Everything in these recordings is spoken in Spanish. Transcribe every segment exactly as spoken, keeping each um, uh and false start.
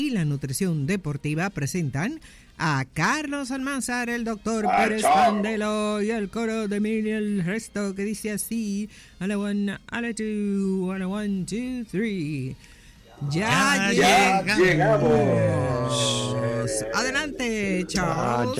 y la nutrición deportiva presentan a Carlos Almanzar, el doctor ah, Pérez Candelo y el coro de Emilia el resto que dice así: a la one, a la two, a la one, two, three. Ya, ya, ya llegamos. llegamos. Adelante, Charles.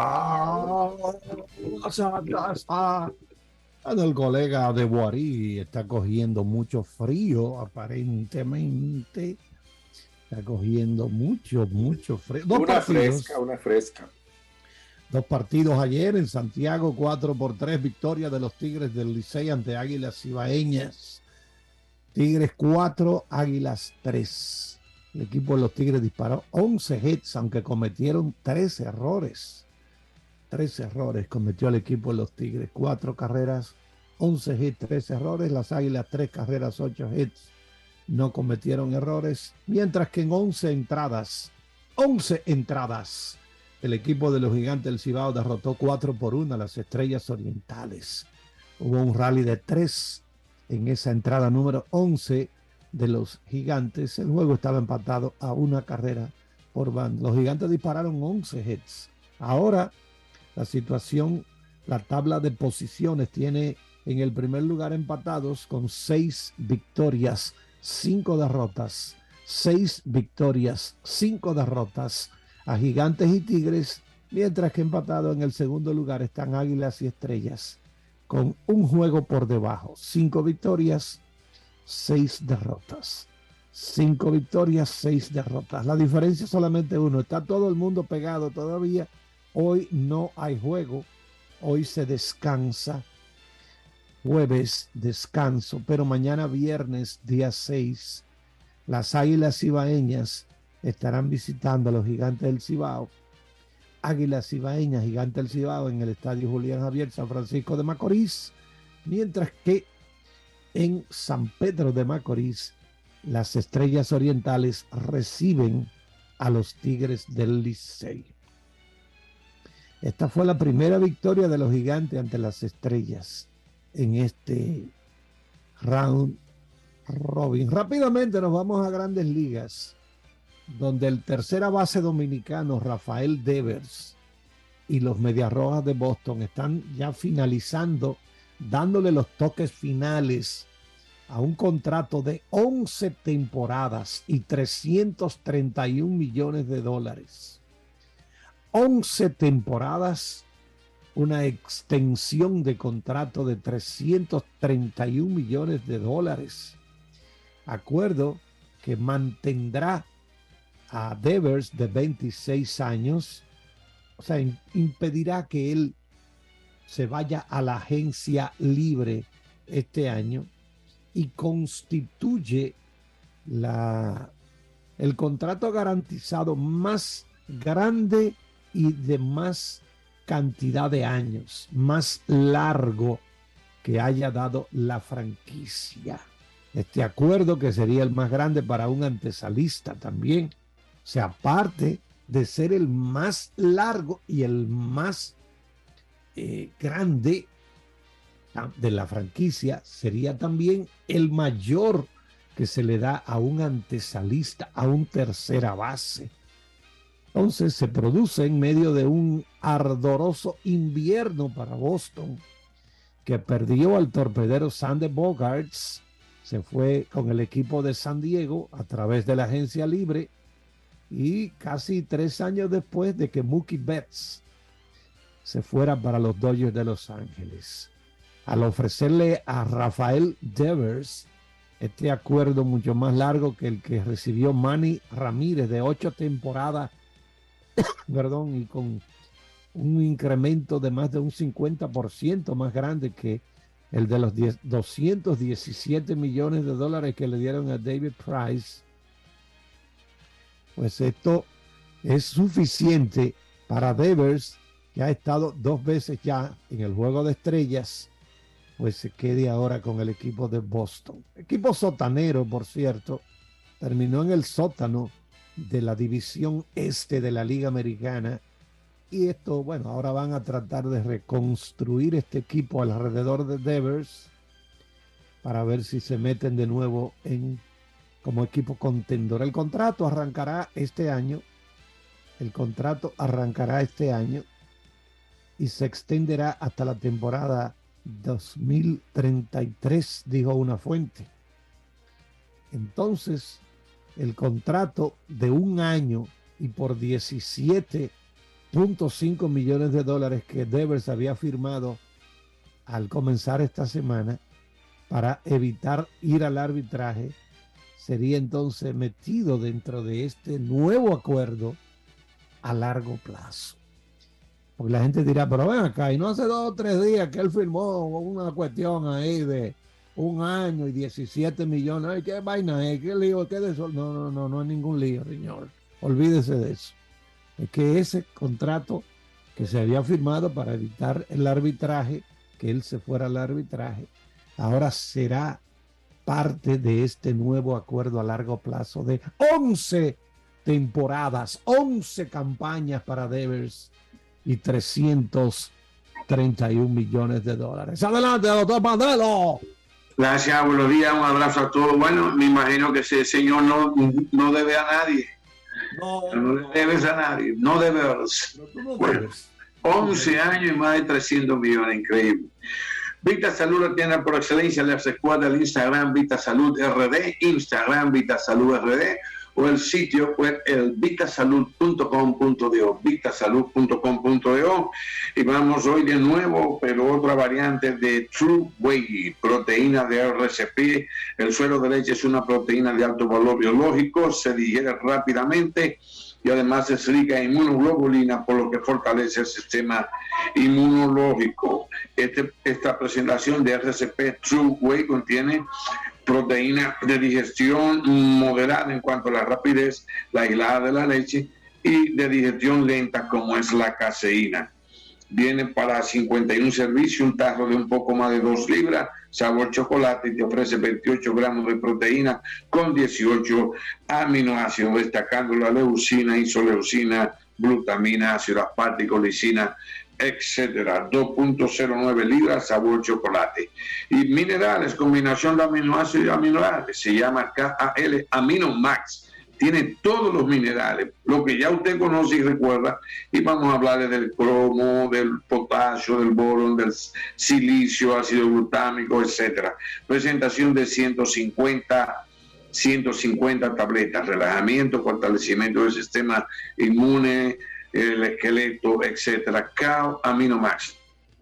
Ya, el colega de Boarí está cogiendo mucho frío, aparentemente. Está cogiendo mucho, mucho frío. Dos una partidos, fresca, una fresca. Dos partidos ayer en Santiago, cuatro por tres, victoria de los Tigres del Licey ante Águilas Cibaeñas. Tigres cuatro, Águilas tres. El equipo de los Tigres disparó once hits, aunque cometieron tres errores. Tres errores cometió el equipo de los Tigres. Cuatro carreras, once hits, tres errores. Las Águilas, tres carreras, ocho hits. No cometieron errores. Mientras que en once entradas, once entradas, el equipo de los Gigantes del Cibao derrotó cuatro por uno a las Estrellas Orientales. Hubo un rally de tres en esa entrada número once de los Gigantes. El juego estaba empatado a una carrera por banda. Los Gigantes dispararon once hits. Ahora la situación, la tabla de posiciones tiene en el primer lugar empatados con seis victorias, cinco derrotas. Seis victorias, cinco derrotas a Gigantes y Tigres, mientras que empatado en el segundo lugar están Águilas y Estrellas con un juego por debajo. Cinco victorias, seis derrotas. Cinco victorias, seis derrotas. La diferencia es solamente uno. Está todo el mundo pegado todavía. Hoy no hay juego. Hoy se descansa. Jueves, descanso. Pero mañana viernes, día seis, las Águilas Cibaeñas estarán visitando a los Gigantes del Cibao. Águilas Cibaeñas, Gigantes del Cibao, en el Estadio Julián Javier, San Francisco de Macorís. Mientras que en San Pedro de Macorís, las Estrellas Orientales reciben a los Tigres del Licey. Esta fue la primera victoria de los Gigantes ante las Estrellas en este round robin. Rápidamente nos vamos a Grandes Ligas, donde el tercera base dominicano Rafael Devers y los Medias Rojas de Boston están ya finalizando, dándole los toques finales a un contrato de once temporadas y trescientos treinta y un millones de dólares. once temporadas, una extensión de contrato de trescientos treinta y un millones de dólares. Acuerdo que mantendrá a Devers, de veintiséis años, o sea, impedirá que él se vaya a la agencia libre este año y constituye la, el contrato garantizado más grande y de más cantidad de años, más largo que haya dado la franquicia. Este acuerdo, que sería el más grande para un antesalista también, o sea, aparte de ser el más largo y el más eh, grande de la franquicia, sería también el mayor que se le da a un antesalista, a un tercera base. Entonces se produce en medio de un ardoroso invierno para Boston, que perdió al torpedero Sander Bogaerts. Se fue con el equipo de San Diego a través de la agencia libre, y casi tres años después de que Mookie Betts se fuera para los Dodgers de Los Ángeles. Al ofrecerle a Rafael Devers este acuerdo mucho más largo que el que recibió Manny Ramírez, de ocho temporadas, perdón, y con un incremento de más de un cincuenta por ciento más grande que el de los doscientos diecisiete millones de dólares que le dieron a David Price, pues esto es suficiente para Devers, que ha estado dos veces ya en el Juego de Estrellas, pues se quede ahora con el equipo de Boston. Equipo sotanero, por cierto, terminó en el sótano de la división este de la Liga Americana, y esto, bueno, ahora van a tratar de reconstruir este equipo alrededor de Devers para ver si se meten de nuevo en como equipo contendor. El contrato arrancará este año, el contrato arrancará este año y se extenderá hasta la temporada dos mil treinta y tres, dijo una fuente. Entonces, el contrato de un año y por diecisiete punto cinco millones de dólares que Devers había firmado al comenzar esta semana para evitar ir al arbitraje, sería entonces metido dentro de este nuevo acuerdo a largo plazo. Porque la gente dirá, pero ven acá, y no hace dos o tres días que él firmó una cuestión ahí de un año y diecisiete millones. Ay, ¿qué vaina es? ¿Qué lío? ¿Qué de eso? No, no, no, no es ningún lío, señor. Olvídese de eso. Es que ese contrato que se había firmado para evitar el arbitraje, que él se fuera al arbitraje, ahora será parte de este nuevo acuerdo a largo plazo de once temporadas, once campañas para Devers y trescientos treinta y un millones de dólares. Adelante, doctor Mandelo. Gracias, buenos días, un abrazo a todos. Bueno, me imagino que ese señor no, no debe a nadie. No, no le debes a nadie, no debes. No bueno, once años y más de trescientos millones, increíble. Vita Salud la tiene por excelencia, le recuerda el Instagram Vita Salud R D, Instagram Vita Salud R D, o el sitio web el vitasalud punto com punto do, vitasalud punto com punto do. Y vamos hoy de nuevo, pero otra variante de True Whey, proteína de R C P. El suero de leche es una proteína de alto valor biológico, se digiere rápidamente y además es rica en inmunoglobulina, por lo que fortalece el sistema inmunológico. Este, esta presentación de R C P True Whey contiene proteína de digestión moderada en cuanto a la rapidez, la aislada de la leche, y de digestión lenta como es la caseína. Viene para cincuenta y uno servicios, un tarro de un poco más de dos libras, sabor chocolate, y te ofrece veintiocho gramos de proteína con dieciocho aminoácidos, destacando la leucina, isoleucina, glutamina, ácido aspartico, lisina, etcétera. dos punto cero nueve libras, sabor chocolate. Y minerales, combinación de aminoácidos y aminoácidos, se llama K A L Amino Max. Tiene todos los minerales, lo que ya usted conoce y recuerda, y vamos a hablarle del cromo, del potasio, del boron, del silicio, ácido glutámico, etcétera. Presentación de ciento cincuenta tabletas, relajamiento, fortalecimiento del sistema inmune, el esqueleto, etcétera. Cal Amino Max.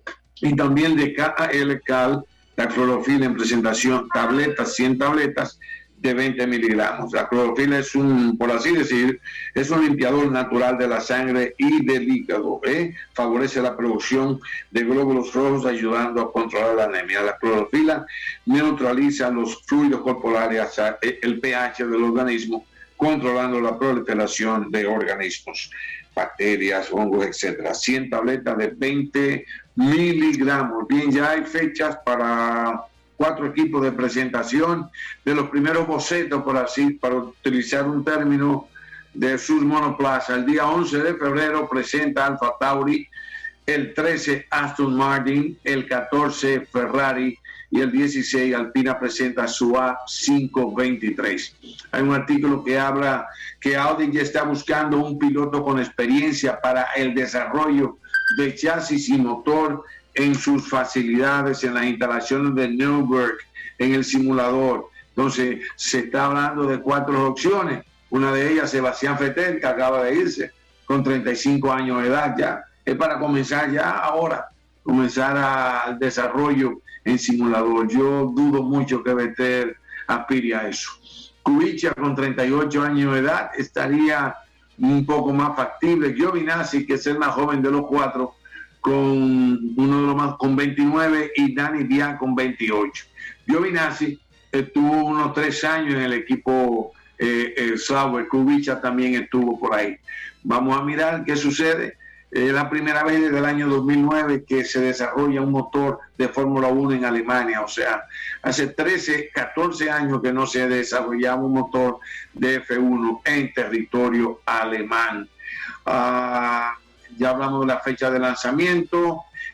Y también de K A L Cal, la clorofila en presentación, tabletas, cien tabletas de veinte miligramos. La clorofila es un, por así decir, es un limpiador natural de la sangre y del hígado, ¿eh? Favorece la producción de glóbulos rojos, ayudando a controlar la anemia. La clorofila neutraliza los fluidos corporales, el pH del organismo, controlando la proliferación de organismos, bacterias, hongos, etcétera. cien tabletas de veinte miligramos. Bien, ya hay fechas para cuatro equipos de presentación de los primeros bocetos, por así, para utilizar un término de sus monoplazas. El día once de febrero presenta Alfa Tauri, el trece Aston Martin, el catorce Ferrari y el dieciséis Alpina presenta su A quinientos veintitrés. Hay un artículo que habla que Audi ya está buscando un piloto con experiencia para el desarrollo de chasis y motor en sus facilidades, en las instalaciones de Nürburgring, en el simulador. Entonces, se está hablando de cuatro opciones. Una de ellas, Sebastián Vettel, que acaba de irse con treinta y cinco años de edad ya. Es para comenzar ya ahora, comenzar al desarrollo en simulador. Yo dudo mucho que Vettel aspire a eso. Kubica, con treinta y ocho años de edad, estaría un poco más factible. Giovinazzi, que es el más joven de los cuatro, con uno de los más, con veintinueve, y Dani Dian con veintiocho. Giovinazzi estuvo unos tres años en el equipo eh, el Sauber. Kubica también estuvo por ahí. Vamos a mirar qué sucede. Es eh, la primera vez desde el año dos mil nueve que se desarrolla un motor de Fórmula uno en Alemania. O sea, hace trece, catorce años que no se desarrollaba un motor de F uno en territorio alemán. Uh, Ya hablamos de la fecha de lanzamiento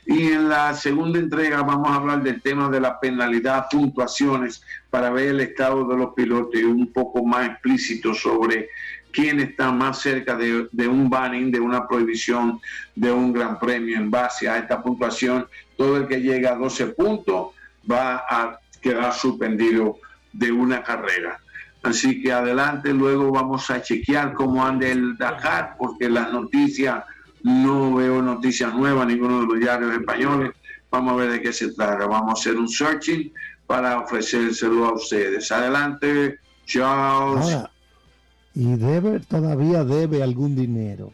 Y en la segunda entrega vamos a hablar del tema de la penalidad, puntuaciones, para ver el estado de los pilotos y un poco más explícito sobre quién está más cerca de, de un banning, de una prohibición de un gran premio en base a esta puntuación. Todo el que llega a doce puntos va a quedar suspendido de una carrera. Así que adelante, luego vamos a chequear cómo anda el Dakar, porque las noticias, no veo noticias nuevas, ninguno de los diarios españoles. Vamos a ver de qué se trata. Vamos a hacer un searching para ofrecérselo a ustedes. Adelante, Charles. Ahora, y debe, todavía debe algún dinero.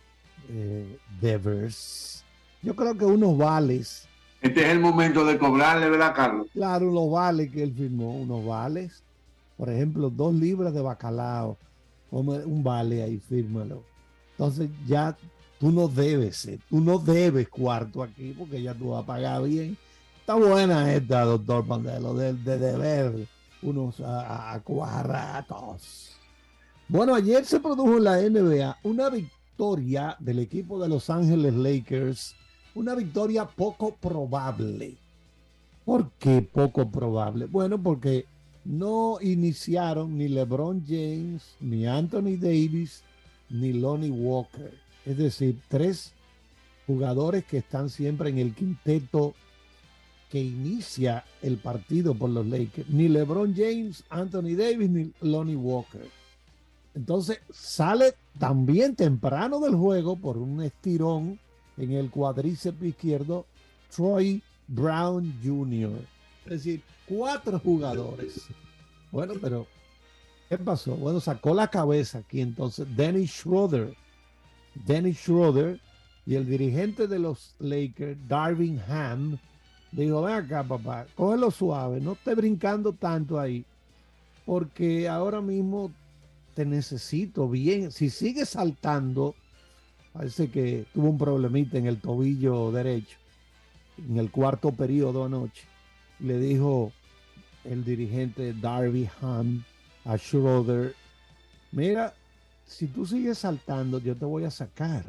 Eh, Devers. Yo creo que unos vales. Este es el momento de cobrarle, ¿verdad, Carlos? Claro, unos vales que él firmó, unos vales. Por ejemplo, dos libras de bacalao. Un vale ahí, fírmalo. Entonces ya tú no debes, tú no debes cuarto aquí porque ya tú vas a pagar bien. Está buena esta, doctor Pandelo, de, de deber unos a, a cuartos. Bueno, ayer se produjo en la N B A una victoria del equipo de Los Ángeles Lakers, una victoria poco probable. ¿Por qué poco probable? Bueno, porque no iniciaron ni LeBron James, ni Anthony Davis, ni Lonnie Walker. Es decir, tres jugadores que están siempre en el quinteto que inicia el partido por los Lakers. Ni LeBron James, Anthony Davis, ni Lonnie Walker. Entonces sale también temprano del juego por un estirón en el cuádriceps izquierdo Troy Brown junior Es decir, cuatro jugadores. Bueno, pero ¿qué pasó? Bueno, sacó la cabeza aquí entonces Dennis Schroeder. Dennis Schroeder y el dirigente de los Lakers, Darvin Ham, dijo, ven acá, papá, cógelo suave, no estés brincando tanto ahí, porque ahora mismo te necesito bien. Si sigues saltando, parece que tuvo un problemita en el tobillo derecho, en el cuarto periodo anoche. Le dijo el dirigente Darvin Ham a Schroeder, mira, si tú sigues saltando, yo te voy a sacar.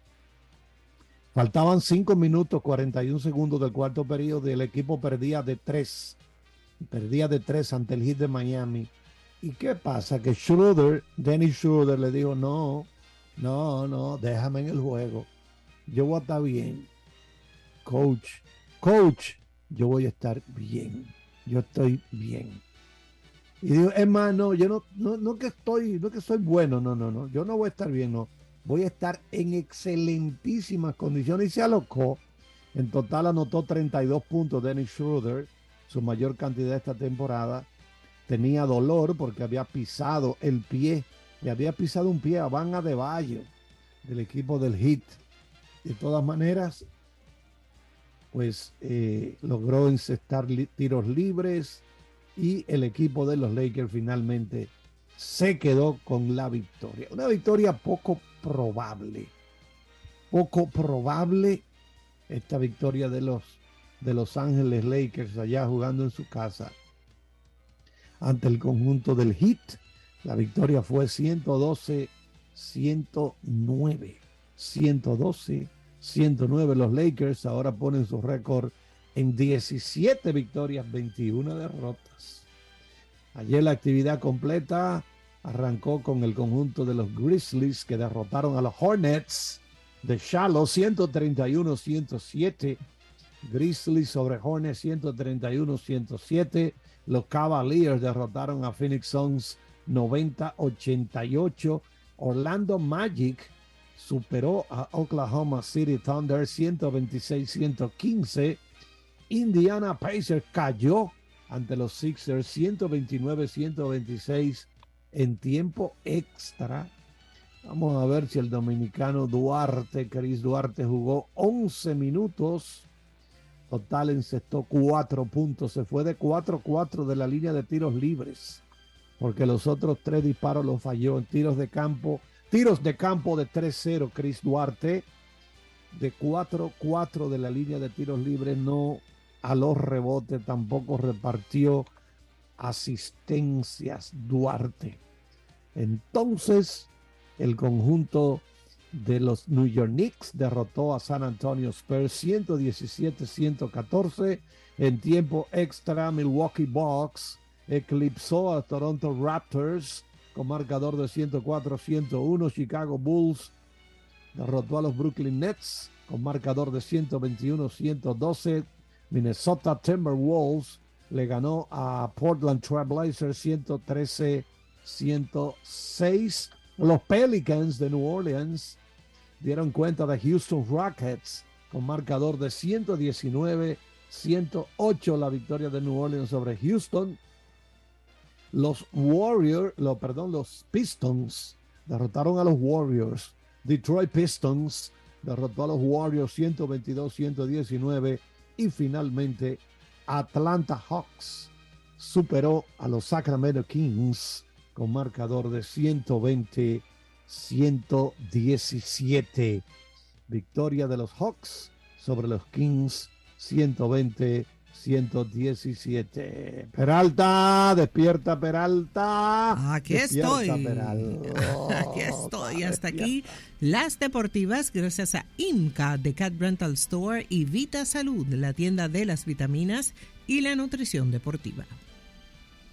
Faltaban cinco minutos, cuarenta y un segundos del cuarto periodo y el equipo perdía de tres. Perdía de tres ante el Heat de Miami. ¿Y qué pasa? Que Schroeder, Dennis Schroeder le dijo, no, no, no, déjame en el juego. Yo voy a estar bien. Coach, coach, yo voy a estar bien. Yo estoy bien. Y digo, es más, no, yo no, no, no que estoy, no que soy bueno, no, no, no, yo no voy a estar bien, no. Voy a estar en excelentísimas condiciones. Y se alocó. En total anotó treinta y dos puntos Dennis Schroeder, su mayor cantidad esta temporada. Tenía dolor porque había pisado el pie, le había pisado un pie a Bam Adebayo del equipo del Heat. De todas maneras, pues eh, logró encestar li- tiros libres y el equipo de los Lakers finalmente se quedó con la victoria. Una victoria poco probable. Poco probable esta victoria de los, de Los Ángeles Lakers allá jugando en su casa ante el conjunto del Heat. La victoria fue ciento doce a ciento nueve. ciento doce a ciento nueve. Los Lakers ahora ponen su récord en diecisiete victorias, veintiuna derrotas. Ayer la actividad completa arrancó con el conjunto de los Grizzlies que derrotaron a los Hornets de Charlotte ciento treinta y uno a ciento siete. Grizzlies sobre Hornets ciento treinta y uno a ciento siete. Los Cavaliers derrotaron a Phoenix Suns noventa a ochenta y ocho. Orlando Magic superó a Oklahoma City Thunder ciento veintiséis a ciento quince. Indiana Pacers cayó ante los Sixers ciento veintinueve a ciento veintiséis en tiempo extra. Vamos a ver si el dominicano Duarte, Chris Duarte, jugó once minutos. Total encestó cuatro puntos. Se fue de cuatro a cuatro de la línea de tiros libres, porque los otros tres disparos los falló en tiros de campo. Tiros de campo de tres cero, Chris Duarte. De cuatro a cuatro de la línea de tiros libres, no a los rebotes, tampoco repartió asistencias Duarte. Entonces, el conjunto de los New York Knicks derrotó a San Antonio Spurs ciento diecisiete a ciento catorce. En tiempo extra, Milwaukee Bucks eclipsó a Toronto Raptors con marcador de ciento cuatro a ciento uno. Chicago Bulls derrotó a los Brooklyn Nets con marcador de ciento veintiuno a ciento doce. Minnesota Timberwolves le ganó a Portland Trail Blazers ciento trece a ciento seis. Los Pelicans de New Orleans dieron cuenta de Houston Rockets con marcador de ciento diecinueve a ciento ocho. La victoria de New Orleans sobre Houston. Los Warriors, lo, perdón, los Pistons derrotaron a los Warriors. Detroit Pistons derrotó a los Warriors ciento veintidós a ciento diecinueve. Y finalmente Atlanta Hawks superó a los Sacramento Kings con marcador de ciento veinte a ciento diecisiete. Victoria de los Hawks sobre los Kings ciento veinte a ciento diecisiete. Peralta, despierta Peralta. Aquí despierta, estoy. Peralta. Aquí estoy. Hasta aquí las deportivas gracias a IMCA de Cat Rental Store y Vita Salud, la tienda de las vitaminas y la nutrición deportiva.